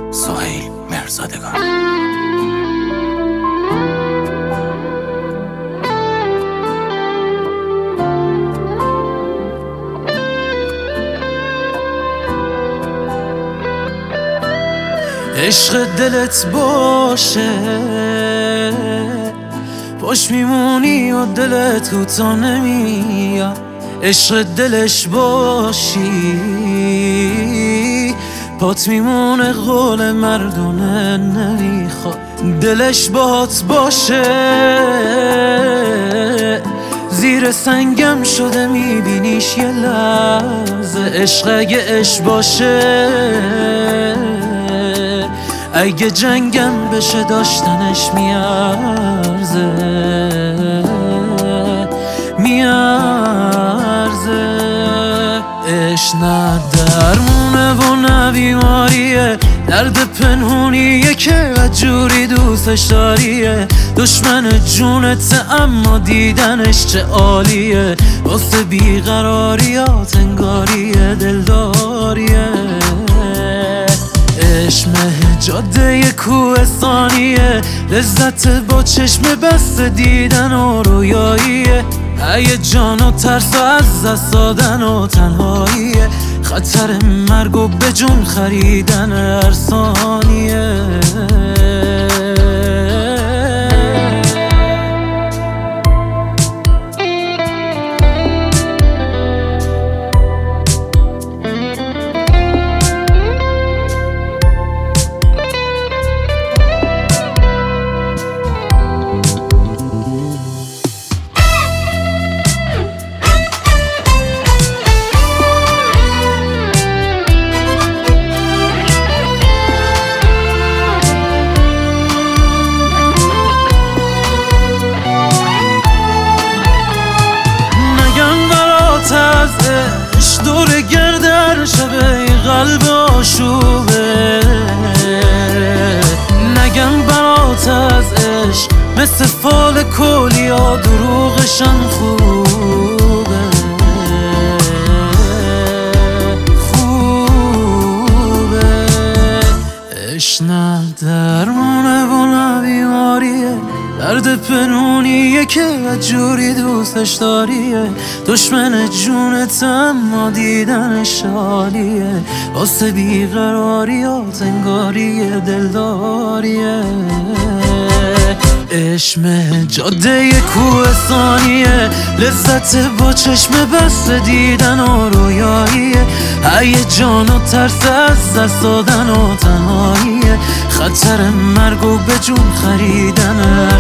سهیل مرزادگان. عشق دلت باشه باش میمونی و دلت کوتا نمیاد. عشق دلش باشی پات میمونه، قول مردونه نمیخواد. دلش باهات باشه زیر سنگم شده میبینیش یه لحظه. عشق اگه عشق باشه اگه جنگم بشه داشتنش میارزه عشق نه درمونه و نه بیماریه، درد پنهونیه که جوری دوستش داریه. دشمن جونت اما دیدنش چه عالیه، واسه بیقراریات انگاریه دلداریه. عشق جاده کوهستانیه، لذت با چشم بست دیدن و رویاییه. هیجان و ترس و از دست دادن و تنهاییه، خطر مرگ و به جون خریدن هر ثانیه. دور گردر شبه قلب آشوبه، نگم برات از عشق مثل فال کلیا دروغشم خوبه. عشق نه درمونه و نه بیماریه، درد پنهونیه که جوری دوستش داریه. دشمن جونت اما دیدنش عالیه، واسه بیقراریات انگاریه دلداریه. عشق جاده کوهستانیه، لذت با چشم بست دیدن و رویاییه. هیجان و ترس از دست دادن و تنهاییه، خطر مرگ و به جون خریدن